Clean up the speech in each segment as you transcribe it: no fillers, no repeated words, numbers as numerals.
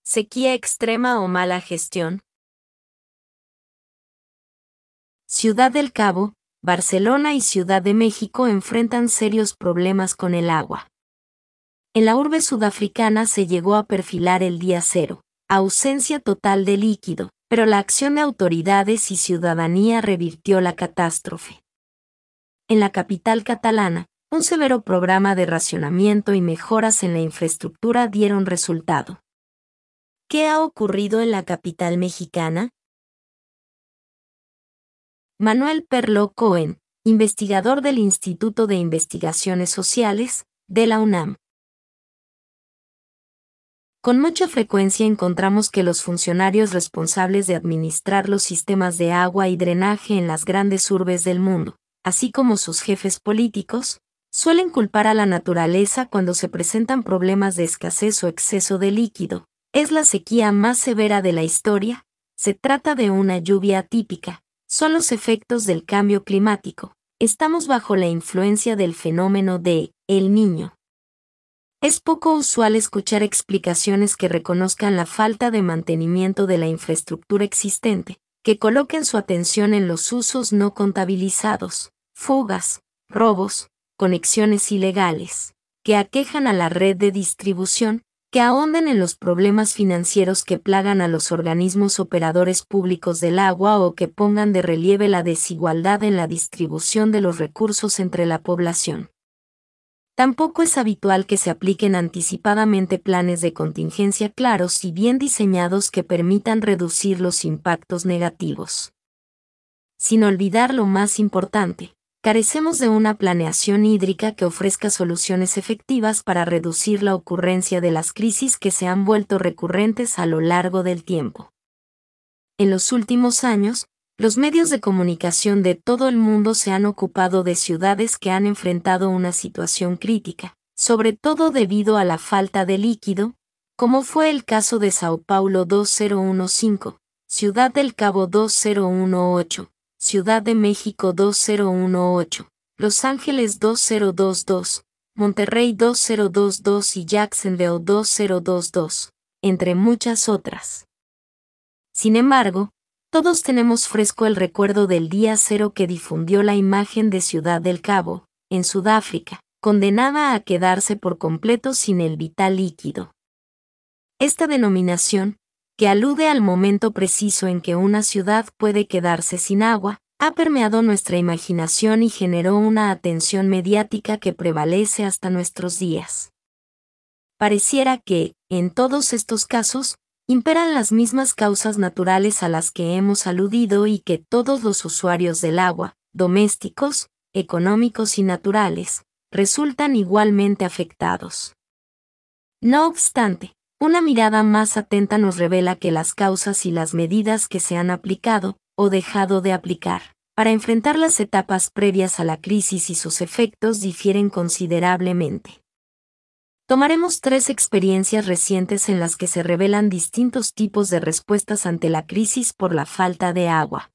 Sequía extrema o mala gestión. Ciudad del Cabo, Barcelona y Ciudad de México enfrentan serios problemas con el agua. En la urbe sudafricana se llegó a perfilar el día cero, ausencia total de líquido, pero la acción de autoridades y ciudadanía revirtió la catástrofe. En la capital catalana, un severo programa de racionamiento y mejoras en la infraestructura dieron resultado. ¿Qué ha ocurrido en la capital mexicana? Manuel Perlo Cohen, investigador del Instituto de Investigaciones Sociales, de la UNAM. Con mucha frecuencia encontramos que los funcionarios responsables de administrar los sistemas de agua y drenaje en las grandes urbes del mundo, así como sus jefes políticos, suelen culpar a la naturaleza cuando se presentan problemas de escasez o exceso de líquido. Es la sequía más severa de la historia, se trata de una lluvia atípica, son los efectos del cambio climático, estamos bajo la influencia del fenómeno de El Niño. Es poco usual escuchar explicaciones que reconozcan la falta de mantenimiento de la infraestructura existente, que coloquen su atención en los usos no contabilizados, fugas, robos, conexiones ilegales, que aquejan a la red de distribución, que ahonden en los problemas financieros que plagan a los organismos operadores públicos del agua o que pongan de relieve la desigualdad en la distribución de los recursos entre la población. Tampoco es habitual que se apliquen anticipadamente planes de contingencia claros y bien diseñados que permitan reducir los impactos negativos. Sin olvidar lo más importante, carecemos de una planeación hídrica que ofrezca soluciones efectivas para reducir la ocurrencia de las crisis que se han vuelto recurrentes a lo largo del tiempo. En los últimos años, los medios de comunicación de todo el mundo se han ocupado de ciudades que han enfrentado una situación crítica, sobre todo debido a la falta de líquido, como fue el caso de Sao Paulo 2015, Ciudad del Cabo 2018, Ciudad de México 2018, Los Ángeles 2022, Monterrey 2022 y Jacksonville 2022, entre muchas otras. Sin embargo, todos tenemos fresco el recuerdo del día cero que difundió la imagen de Ciudad del Cabo, en Sudáfrica, condenada a quedarse por completo sin el vital líquido. Esta denominación, que alude al momento preciso en que una ciudad puede quedarse sin agua, ha permeado nuestra imaginación y generó una atención mediática que prevalece hasta nuestros días. Pareciera que, en todos estos casos, imperan las mismas causas naturales a las que hemos aludido y que todos los usuarios del agua, domésticos, económicos y naturales, resultan igualmente afectados. No obstante, una mirada más atenta nos revela que las causas y las medidas que se han aplicado, o dejado de aplicar, para enfrentar las etapas previas a la crisis y sus efectos difieren considerablemente. Tomaremos 3 experiencias recientes en las que se revelan distintos tipos de respuestas ante la crisis por la falta de agua.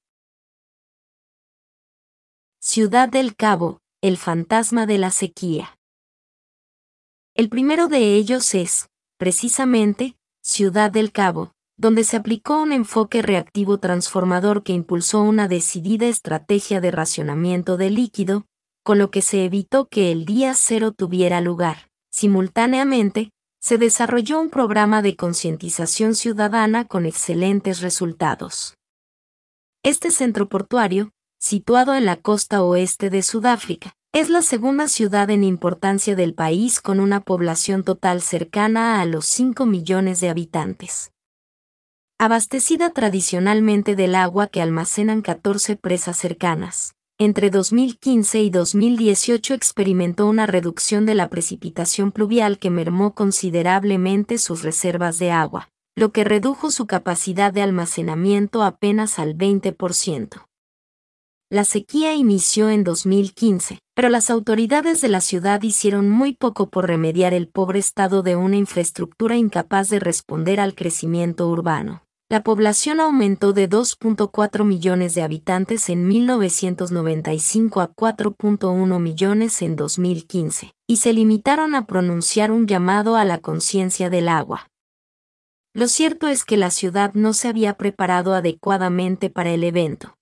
Ciudad del Cabo, el fantasma de la sequía. El primero de ellos es, precisamente, Ciudad del Cabo, donde se aplicó un enfoque reactivo transformador que impulsó una decidida estrategia de racionamiento de líquido, con lo que se evitó que el día cero tuviera lugar. Simultáneamente, se desarrolló un programa de concientización ciudadana con excelentes resultados. Este centro portuario, situado en la costa oeste de Sudáfrica, es la segunda ciudad en importancia del país con una población total cercana a los 5 millones de habitantes. Abastecida tradicionalmente del agua que almacenan 14 presas cercanas. Entre 2015 y 2018 experimentó una reducción de la precipitación pluvial que mermó considerablemente sus reservas de agua, lo que redujo su capacidad de almacenamiento apenas al 20%. La sequía inició en 2015, pero las autoridades de la ciudad hicieron muy poco por remediar el pobre estado de una infraestructura incapaz de responder al crecimiento urbano. La población aumentó de 2.4 millones de habitantes en 1995 a 4.1 millones en 2015, y se limitaron a pronunciar un llamado a la conciencia del agua. Lo cierto es que la ciudad no se había preparado adecuadamente para el evento.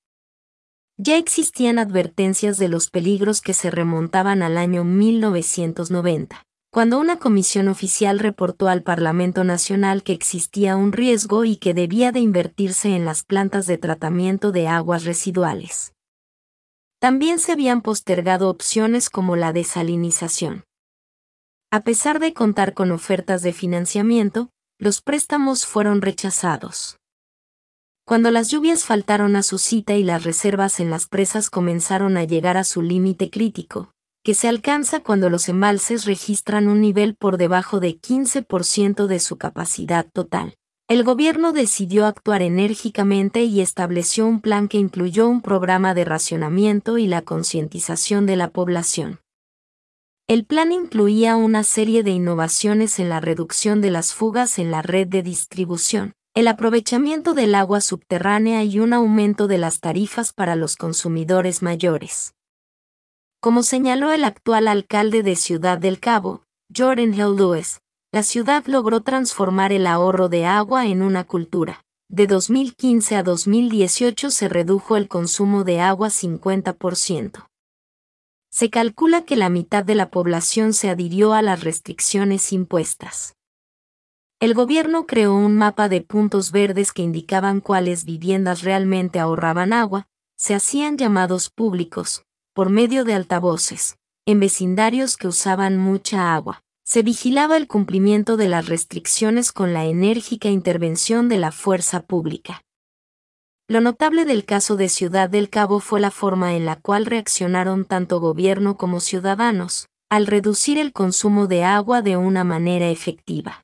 Ya existían advertencias de los peligros que se remontaban al año 1990, cuando una comisión oficial reportó al Parlamento Nacional que existía un riesgo y que debía de invertirse en las plantas de tratamiento de aguas residuales. También se habían postergado opciones como la desalinización. A pesar de contar con ofertas de financiamiento, los préstamos fueron rechazados. Cuando las lluvias faltaron a su cita y las reservas en las presas comenzaron a llegar a su límite crítico, que se alcanza cuando los embalses registran un nivel por debajo de 15% de su capacidad total, el gobierno decidió actuar enérgicamente y estableció un plan que incluyó un programa de racionamiento y la concientización de la población. El plan incluía una serie de innovaciones en la reducción de las fugas en la red de distribución, el aprovechamiento del agua subterránea y un aumento de las tarifas para los consumidores mayores. Como señaló el actual alcalde de Ciudad del Cabo, Jordan Hill Lewis, la ciudad logró transformar el ahorro de agua en una cultura. De 2015 a 2018 se redujo el consumo de agua 50%. Se calcula que la mitad de la población se adhirió a las restricciones impuestas. El gobierno creó un mapa de puntos verdes que indicaban cuáles viviendas realmente ahorraban agua, se hacían llamados públicos, por medio de altavoces, en vecindarios que usaban mucha agua. Se vigilaba el cumplimiento de las restricciones con la enérgica intervención de la fuerza pública. Lo notable del caso de Ciudad del Cabo fue la forma en la cual reaccionaron tanto gobierno como ciudadanos, al reducir el consumo de agua de una manera efectiva.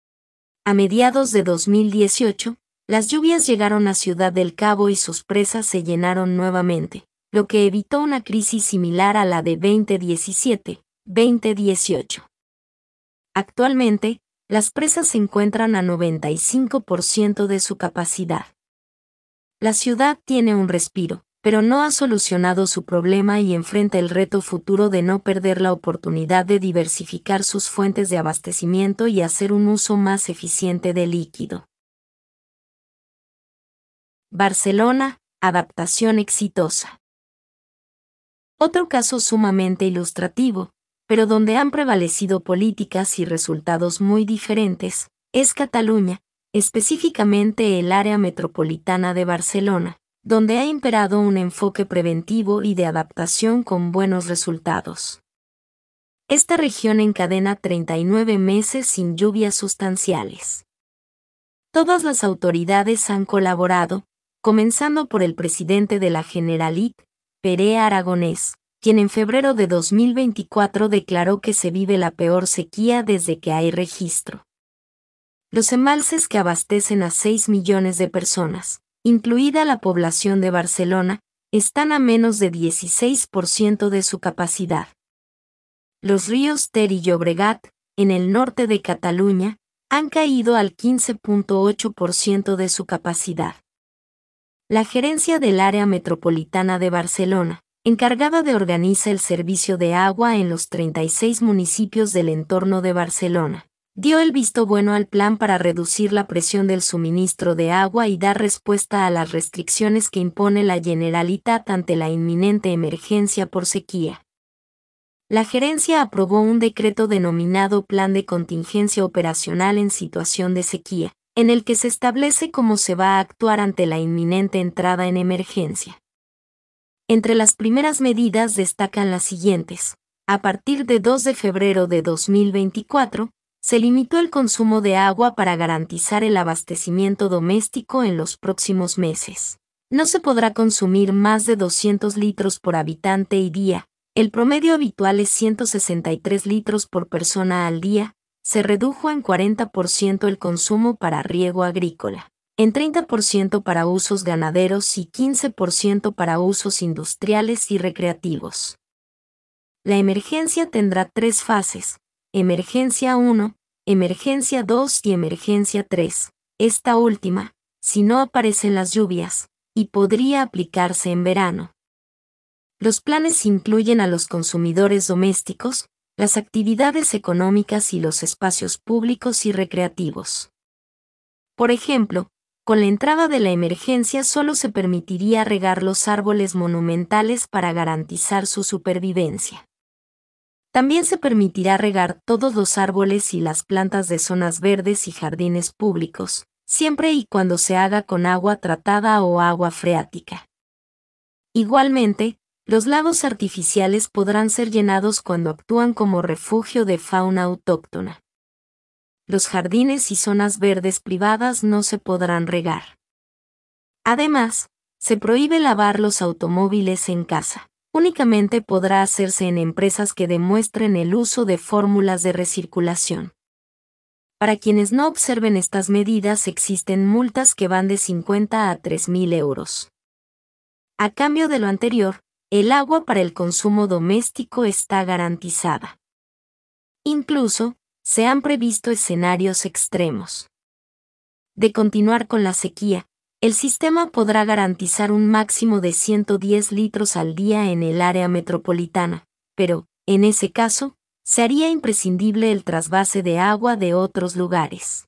A mediados de 2018, las lluvias llegaron a Ciudad del Cabo y sus presas se llenaron nuevamente, lo que evitó una crisis similar a la de 2017-2018. Actualmente, las presas se encuentran a 95% de su capacidad. La ciudad tiene un respiro, pero no ha solucionado su problema y enfrenta el reto futuro de no perder la oportunidad de diversificar sus fuentes de abastecimiento y hacer un uso más eficiente del líquido. Barcelona, adaptación exitosa. Otro caso sumamente ilustrativo, pero donde han prevalecido políticas y resultados muy diferentes, es Cataluña, específicamente el área metropolitana de Barcelona, donde ha imperado un enfoque preventivo y de adaptación con buenos resultados. Esta región encadena 39 meses sin lluvias sustanciales. Todas las autoridades han colaborado, comenzando por el presidente de la Generalitat, Pere Aragonés, quien en febrero de 2024 declaró que se vive la peor sequía desde que hay registro. Los embalses que abastecen a 6 millones de personas, incluida la población de Barcelona, están a menos de 16% de su capacidad. Los ríos Ter y Llobregat, en el norte de Cataluña, han caído al 15.8% de su capacidad. La gerencia del área metropolitana de Barcelona, encargada de organizar el servicio de agua en los 36 municipios del entorno de Barcelona, dio el visto bueno al plan para reducir la presión del suministro de agua y dar respuesta a las restricciones que impone la Generalitat ante la inminente emergencia por sequía. La gerencia aprobó un decreto denominado Plan de Contingencia Operacional en Situación de Sequía, en el que se establece cómo se va a actuar ante la inminente entrada en emergencia. Entre las primeras medidas destacan las siguientes. A partir de 2 de febrero de 2024, se limitó el consumo de agua para garantizar el abastecimiento doméstico en los próximos meses. No se podrá consumir más de 200 litros por habitante y día. El promedio habitual es 163 litros por persona al día. Se redujo en 40% el consumo para riego agrícola, en 30% para usos ganaderos y 15% para usos industriales y recreativos. La emergencia tendrá 3 fases: Emergencia 1, Emergencia 2 y Emergencia 3. Esta última, si no aparecen las lluvias, y podría aplicarse en verano. Los planes incluyen a los consumidores domésticos, las actividades económicas y los espacios públicos y recreativos. Por ejemplo, con la entrada de la emergencia solo se permitiría regar los árboles monumentales para garantizar su supervivencia. También se permitirá regar todos los árboles y las plantas de zonas verdes y jardines públicos, siempre y cuando se haga con agua tratada o agua freática. Igualmente, los lagos artificiales podrán ser llenados cuando actúan como refugio de fauna autóctona. Los jardines y zonas verdes privadas no se podrán regar. Además, se prohíbe lavar los automóviles en casa. Únicamente podrá hacerse en empresas que demuestren el uso de fórmulas de recirculación. Para quienes no observen estas medidas existen multas que van de 50 a 3.000 euros. A cambio de lo anterior, el agua para el consumo doméstico está garantizada. Incluso, se han previsto escenarios extremos. De continuar con la sequía, el sistema podrá garantizar un máximo de 110 litros al día en el área metropolitana, pero, en ese caso, se haría imprescindible el trasvase de agua de otros lugares.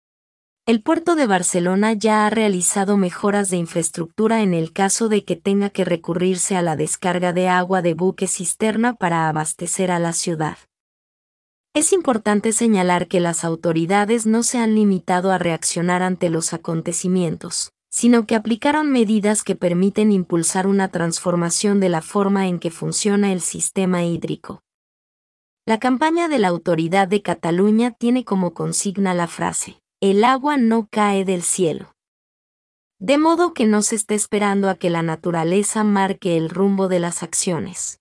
El puerto de Barcelona ya ha realizado mejoras de infraestructura en el caso de que tenga que recurrirse a la descarga de agua de buque cisterna para abastecer a la ciudad. Es importante señalar que las autoridades no se han limitado a reaccionar ante los acontecimientos, sino que aplicaron medidas que permiten impulsar una transformación de la forma en que funciona el sistema hídrico. La campaña de la Autoridad de Cataluña tiene como consigna la frase: "El agua no cae del cielo". De modo que no se esté esperando a que la naturaleza marque el rumbo de las acciones.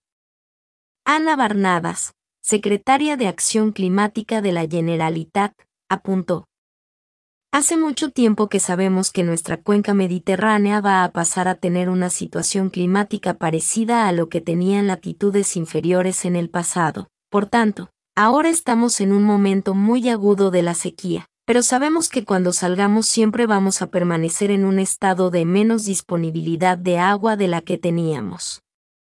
Ana Barnadas, secretaria de Acción Climática de la Generalitat, apuntó: "Hace mucho tiempo que sabemos que nuestra cuenca mediterránea va a pasar a tener una situación climática parecida a lo que tenía en latitudes inferiores en el pasado. Por tanto, ahora estamos en un momento muy agudo de la sequía, pero sabemos que cuando salgamos siempre vamos a permanecer en un estado de menos disponibilidad de agua de la que teníamos".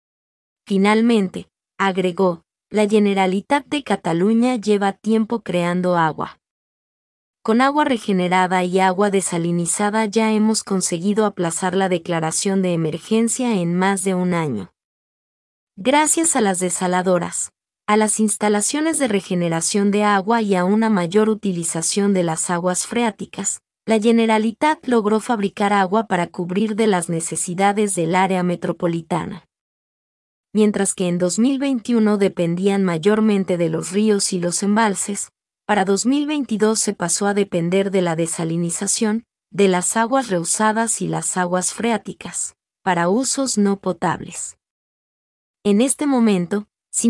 Finalmente, agregó, la Generalitat de Cataluña lleva tiempo creando agua. Con agua regenerada y agua desalinizada ya hemos conseguido aplazar la declaración de emergencia en más de un año. Gracias a las desaladoras, a las instalaciones de regeneración de agua y a una mayor utilización de las aguas freáticas, la Generalitat logró fabricar agua para cubrir de las necesidades del área metropolitana. Mientras que en 2021 dependían mayormente de los ríos y los embalses, para 2022 se pasó a depender de la desalinización, de las aguas reusadas y las aguas freáticas, para usos no potables. En este momento,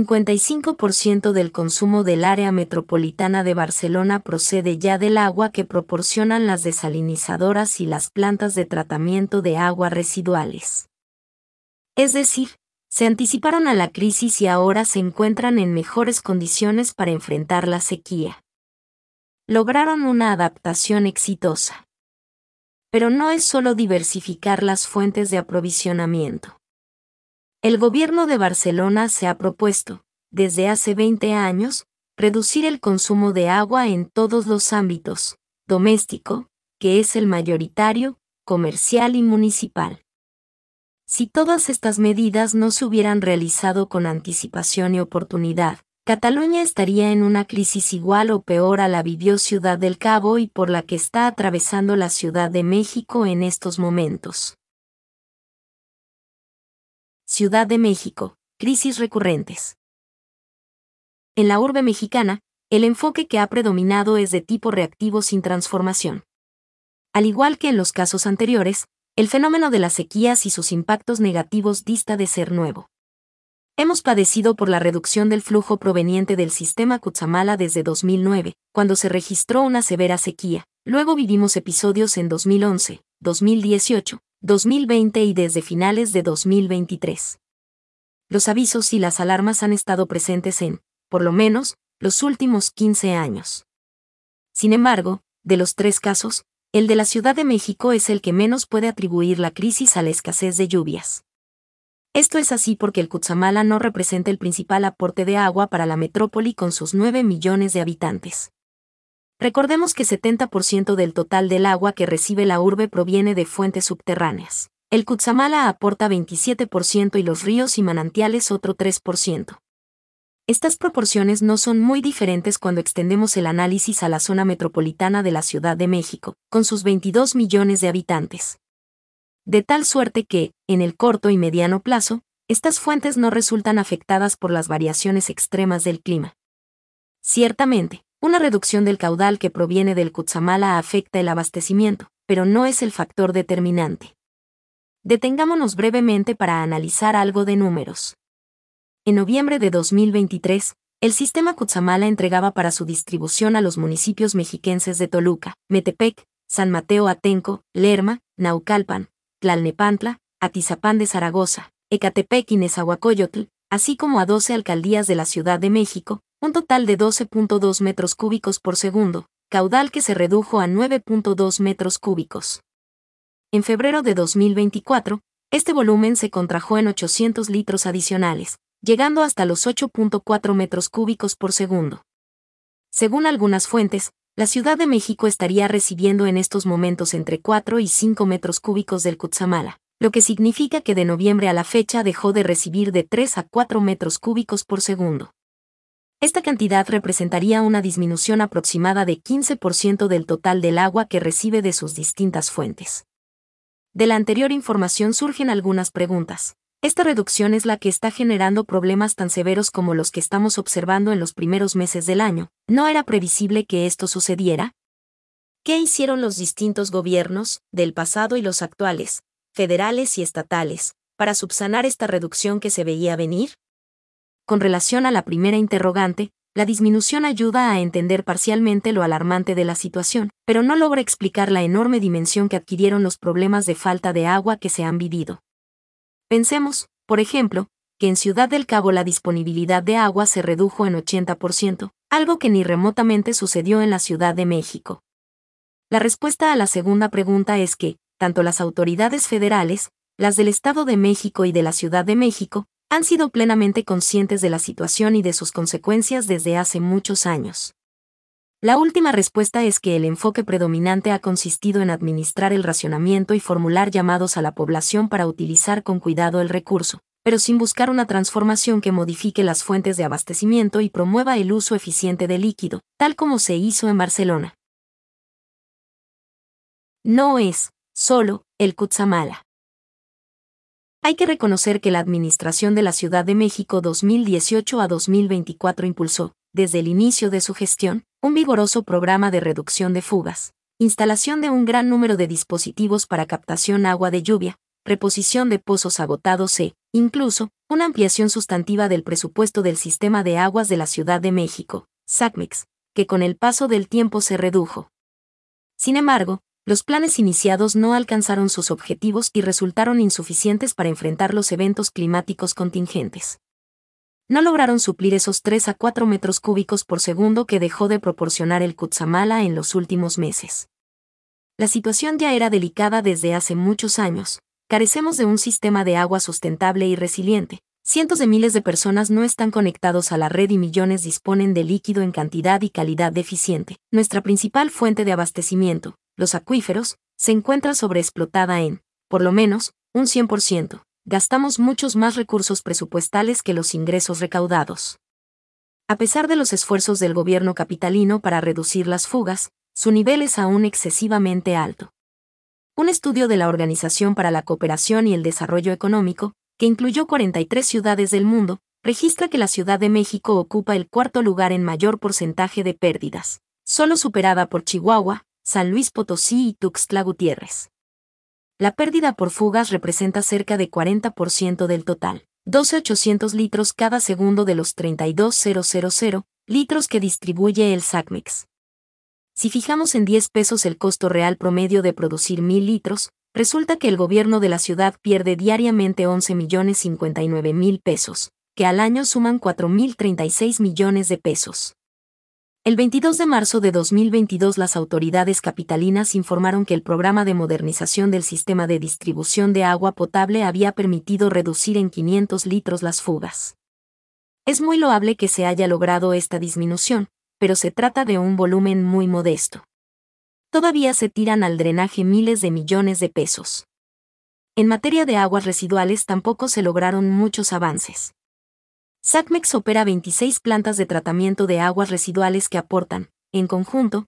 55% del consumo del área metropolitana de Barcelona procede ya del agua que proporcionan las desalinizadoras y las plantas de tratamiento de agua residuales. Es decir, se anticiparon a la crisis y ahora se encuentran en mejores condiciones para enfrentar la sequía. Lograron una adaptación exitosa. Pero no es solo diversificar las fuentes de aprovisionamiento. El gobierno de Barcelona se ha propuesto, desde hace 20 años, reducir el consumo de agua en todos los ámbitos: doméstico, que es el mayoritario, comercial y municipal. Si todas estas medidas no se hubieran realizado con anticipación y oportunidad, Cataluña estaría en una crisis igual o peor a la vivió Ciudad del Cabo y por la que está atravesando la Ciudad de México en estos momentos. Ciudad de México, crisis recurrentes. En la urbe mexicana, el enfoque que ha predominado es de tipo reactivo sin transformación. Al igual que en los casos anteriores, el fenómeno de las sequías y sus impactos negativos dista de ser nuevo. Hemos padecido por la reducción del flujo proveniente del sistema Cutzamala desde 2009, cuando se registró una severa sequía. Luego vivimos episodios en 2011, 2018, 2020 y desde finales de 2023. Los avisos y las alarmas han estado presentes en, por lo menos, los últimos 15 años. Sin embargo, de los tres casos, el de la Ciudad de México es el que menos puede atribuir la crisis a la escasez de lluvias. Esto es así porque el Cutzamala no representa el principal aporte de agua para la metrópoli con sus 9 millones de habitantes. Recordemos que 70% del total del agua que recibe la urbe proviene de fuentes subterráneas. El Cutzamala aporta 27% y los ríos y manantiales otro 3%. Estas proporciones no son muy diferentes cuando extendemos el análisis a la zona metropolitana de la Ciudad de México, con sus 22 millones de habitantes. De tal suerte que, en el corto y mediano plazo, estas fuentes no resultan afectadas por las variaciones extremas del clima. Ciertamente, una reducción del caudal que proviene del Cutzamala afecta el abastecimiento, pero no es el factor determinante. Detengámonos brevemente para analizar algo de números. En noviembre de 2023, el sistema Cutzamala entregaba para su distribución a los municipios mexiquenses de Toluca, Metepec, San Mateo Atenco, Lerma, Naucalpan, Tlalnepantla, Atizapán de Zaragoza, Ecatepec y Nezahualcóyotl, así como a 12 alcaldías de la Ciudad de México, un total de 12.2 metros cúbicos por segundo, caudal que se redujo a 9.2 metros cúbicos. En febrero de 2024, este volumen se contrajo en 800 litros adicionales, llegando hasta los 8.4 metros cúbicos por segundo. Según algunas fuentes, la Ciudad de México estaría recibiendo en estos momentos entre 4 y 5 metros cúbicos del Cutzamala, lo que significa que de noviembre a la fecha dejó de recibir de 3 a 4 metros cúbicos por segundo. Esta cantidad representaría una disminución aproximada de 15% del total del agua que recibe de sus distintas fuentes. De la anterior información surgen algunas preguntas. ¿Esta reducción es la que está generando problemas tan severos como los que estamos observando en los primeros meses del año? ¿No era previsible que esto sucediera? ¿Qué hicieron los distintos gobiernos, del pasado y los actuales, federales y estatales, para subsanar esta reducción que se veía venir? Con relación a la primera interrogante, la disminución ayuda a entender parcialmente lo alarmante de la situación, pero no logra explicar la enorme dimensión que adquirieron los problemas de falta de agua que se han vivido. Pensemos, por ejemplo, que en Ciudad del Cabo la disponibilidad de agua se redujo en 80%, algo que ni remotamente sucedió en la Ciudad de México. La respuesta a la segunda pregunta es que, tanto las autoridades federales, las del Estado de México y de la Ciudad de México, han sido plenamente conscientes de la situación y de sus consecuencias desde hace muchos años. La última respuesta es que el enfoque predominante ha consistido en administrar el racionamiento y formular llamados a la población para utilizar con cuidado el recurso, pero sin buscar una transformación que modifique las fuentes de abastecimiento y promueva el uso eficiente del líquido, tal como se hizo en Barcelona. No es, solo, el Cutzamala. Hay que reconocer que la administración de la Ciudad de México 2018 a 2024 impulsó, desde el inicio de su gestión, un vigoroso programa de reducción de fugas, instalación de un gran número de dispositivos para captación agua de lluvia, reposición de pozos agotados e, incluso, una ampliación sustantiva del presupuesto del Sistema de Aguas de la Ciudad de México, SACMEX, que con el paso del tiempo se redujo. Sin embargo, los planes iniciados no alcanzaron sus objetivos y resultaron insuficientes para enfrentar los eventos climáticos contingentes. No lograron suplir esos 3 a 4 metros cúbicos por segundo que dejó de proporcionar el Cutzamala en los últimos meses. La situación ya era delicada desde hace muchos años. Carecemos de un sistema de agua sustentable y resiliente. Cientos de miles de personas no están conectados a la red y millones disponen de líquido en cantidad y calidad deficiente. Nuestra principal fuente de abastecimiento, los acuíferos, se encuentra sobreexplotada en, por lo menos, un 100%. Gastamos muchos más recursos presupuestales que los ingresos recaudados. A pesar de los esfuerzos del gobierno capitalino para reducir las fugas, su nivel es aún excesivamente alto. Un estudio de la Organización para la Cooperación y el Desarrollo Económico, que incluyó 43 ciudades del mundo, registra que la Ciudad de México ocupa el cuarto lugar en mayor porcentaje de pérdidas, solo superada por Chihuahua, San Luis Potosí y Tuxtla Gutiérrez. La pérdida por fugas representa cerca de 40% del total, 12.800 litros cada segundo de los 32.000 litros que distribuye el SACMEX. Si fijamos en 10 pesos el costo real promedio de producir 1,000 litros, resulta que el gobierno de la ciudad pierde diariamente 11.059.000 pesos, que al año suman 4.036 millones de pesos. El 22 de marzo de 2022 las autoridades capitalinas informaron que el programa de modernización del sistema de distribución de agua potable había permitido reducir en 500 litros las fugas. Es muy loable que se haya logrado esta disminución, pero se trata de un volumen muy modesto. Todavía se tiran al drenaje miles de millones de pesos. En materia de aguas residuales tampoco se lograron muchos avances. SACMEX opera 26 plantas de tratamiento de aguas residuales que aportan, en conjunto,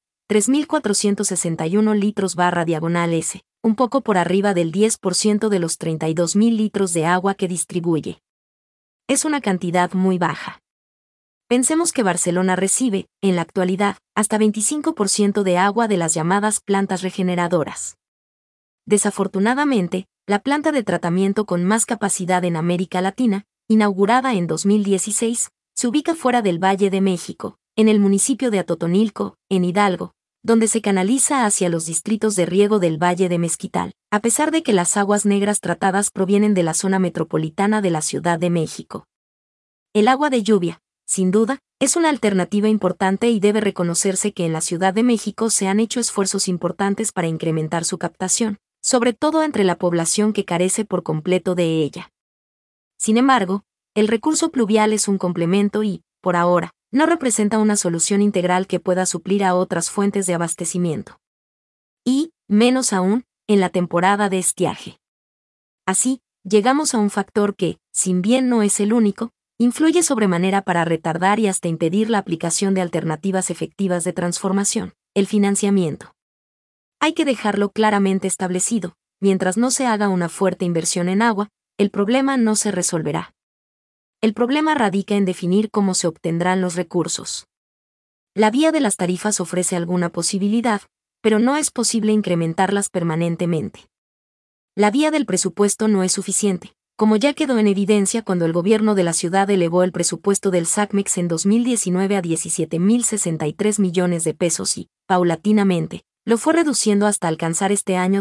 3.461 litros/s, un poco por arriba del 10% de los 32.000 litros de agua que distribuye. Es una cantidad muy baja. Pensemos que Barcelona recibe, en la actualidad, hasta 25% de agua de las llamadas plantas regeneradoras. Desafortunadamente, la planta de tratamiento con más capacidad en América Latina, inaugurada en 2016, se ubica fuera del Valle de México, en el municipio de Atotonilco, en Hidalgo, donde se canaliza hacia los distritos de riego del Valle de Mezquital, a pesar de que las aguas negras tratadas provienen de la zona metropolitana de la Ciudad de México. El agua de lluvia, sin duda, es una alternativa importante y debe reconocerse que en la Ciudad de México se han hecho esfuerzos importantes para incrementar su captación, sobre todo entre la población que carece por completo de ella. Sin embargo, el recurso pluvial es un complemento y, por ahora, no representa una solución integral que pueda suplir a otras fuentes de abastecimiento. Y, menos aún, en la temporada de estiaje. Así, llegamos a un factor que, si bien no es el único, influye sobremanera para retardar y hasta impedir la aplicación de alternativas efectivas de transformación: el financiamiento. Hay que dejarlo claramente establecido: mientras no se haga una fuerte inversión en agua, el problema no se resolverá. El problema radica en definir cómo se obtendrán los recursos. La vía de las tarifas ofrece alguna posibilidad, pero no es posible incrementarlas permanentemente. La vía del presupuesto no es suficiente, como ya quedó en evidencia cuando el gobierno de la ciudad elevó el presupuesto del SACMEX en 2019 a 17.063 millones de pesos y, paulatinamente, lo fue reduciendo hasta alcanzar este año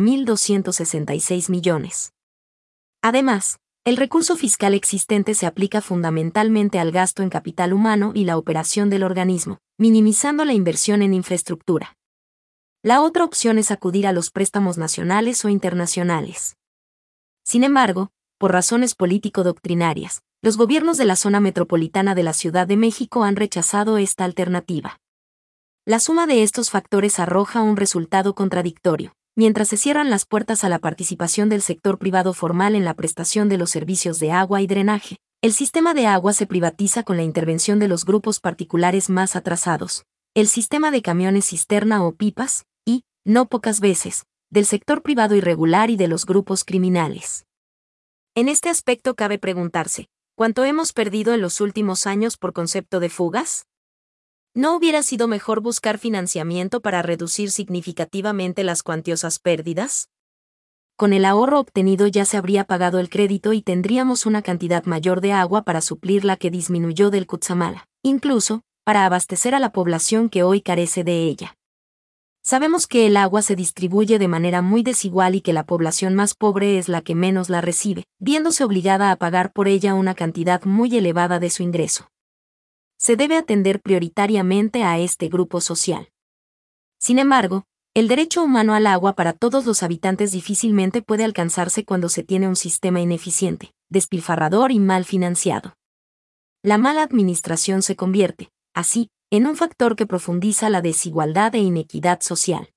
13.266 millones. Además, el recurso fiscal existente se aplica fundamentalmente al gasto en capital humano y la operación del organismo, minimizando la inversión en infraestructura. La otra opción es acudir a los préstamos nacionales o internacionales. Sin embargo, por razones político-doctrinarias, los gobiernos de la zona metropolitana de la Ciudad de México han rechazado esta alternativa. La suma de estos factores arroja un resultado contradictorio. Mientras se cierran las puertas a la participación del sector privado formal en la prestación de los servicios de agua y drenaje, el sistema de agua se privatiza con la intervención de los grupos particulares más atrasados, el sistema de camiones cisterna o pipas, y, no pocas veces, del sector privado irregular y de los grupos criminales. En este aspecto cabe preguntarse, ¿cuánto hemos perdido en los últimos años por concepto de fugas? ¿No hubiera sido mejor buscar financiamiento para reducir significativamente las cuantiosas pérdidas? Con el ahorro obtenido ya se habría pagado el crédito y tendríamos una cantidad mayor de agua para suplir la que disminuyó del Cutzamala, incluso, para abastecer a la población que hoy carece de ella. Sabemos que el agua se distribuye de manera muy desigual y que la población más pobre es la que menos la recibe, viéndose obligada a pagar por ella una cantidad muy elevada de su ingreso. Se debe atender prioritariamente a este grupo social. Sin embargo, el derecho humano al agua para todos los habitantes difícilmente puede alcanzarse cuando se tiene un sistema ineficiente, despilfarrador y mal financiado. La mala administración se convierte, así, en un factor que profundiza la desigualdad e inequidad social.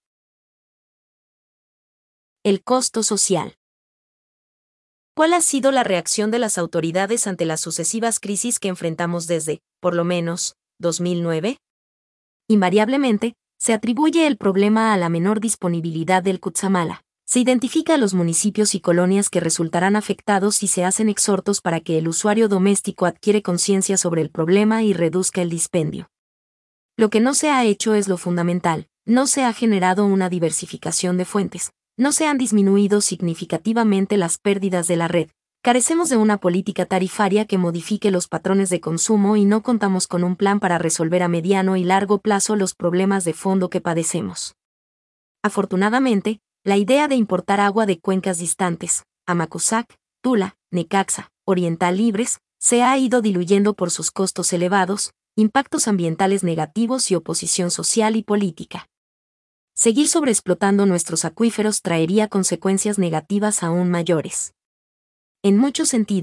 El costo social. ¿Cuál ha sido la reacción de las autoridades ante las sucesivas crisis que enfrentamos desde, por lo menos, 2009? Invariablemente, se atribuye el problema a la menor disponibilidad del Cutzamala. Se identifica a los municipios y colonias que resultarán afectados y se hacen exhortos para que el usuario doméstico adquiere conciencia sobre el problema y reduzca el dispendio. Lo que no se ha hecho es lo fundamental: no se ha generado una diversificación de fuentes. No se han disminuido significativamente las pérdidas de la red, carecemos de una política tarifaria que modifique los patrones de consumo y no contamos con un plan para resolver a mediano y largo plazo los problemas de fondo que padecemos. Afortunadamente, la idea de importar agua de cuencas distantes, Amacuzac, Tula, Necaxa, Oriental Libres, se ha ido diluyendo por sus costos elevados, impactos ambientales negativos y oposición social y política. Seguir sobreexplotando nuestros acuíferos traería consecuencias negativas aún mayores. En muchos sentidos,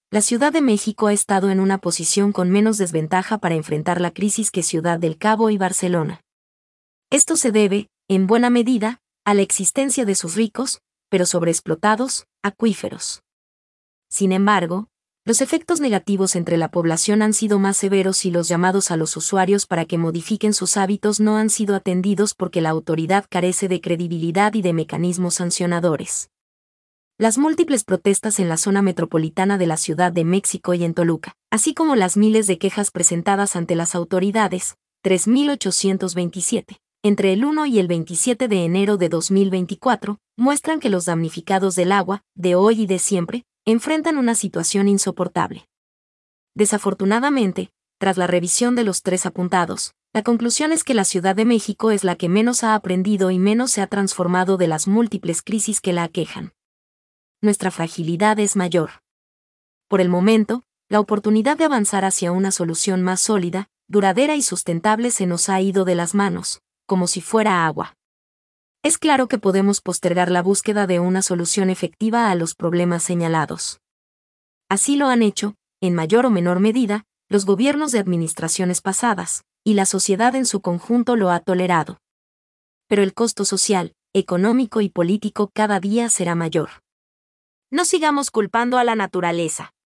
La Ciudad de México ha estado en una posición con menos desventaja para enfrentar la crisis que Ciudad del Cabo y Barcelona. Esto se debe, en buena medida, a la existencia de sus ricos, pero sobreexplotados, acuíferos. Sin embargo, los efectos negativos entre la población han sido más severos y los llamados a los usuarios para que modifiquen sus hábitos no han sido atendidos porque la autoridad carece de credibilidad y de mecanismos sancionadores. Las múltiples protestas en la zona metropolitana de la Ciudad de México y en Toluca, así como las miles de quejas presentadas ante las autoridades, 3.827, entre el 1 y el 27 de enero de 2024, muestran que los damnificados del agua, de hoy y de siempre, enfrentan una situación insoportable. Desafortunadamente, tras la revisión de los tres apuntados, la conclusión es que la Ciudad de México es la que menos ha aprendido y menos se ha transformado de las múltiples crisis que la aquejan. Nuestra fragilidad es mayor. Por el momento, la oportunidad de avanzar hacia una solución más sólida, duradera y sustentable se nos ha ido de las manos, como si fuera agua. Es claro que podemos postergar la búsqueda de una solución efectiva a los problemas señalados. Así lo han hecho, en mayor o menor medida, los gobiernos de administraciones pasadas, y la sociedad en su conjunto lo ha tolerado. Pero el costo social, económico y político cada día será mayor. No sigamos culpando a la naturaleza.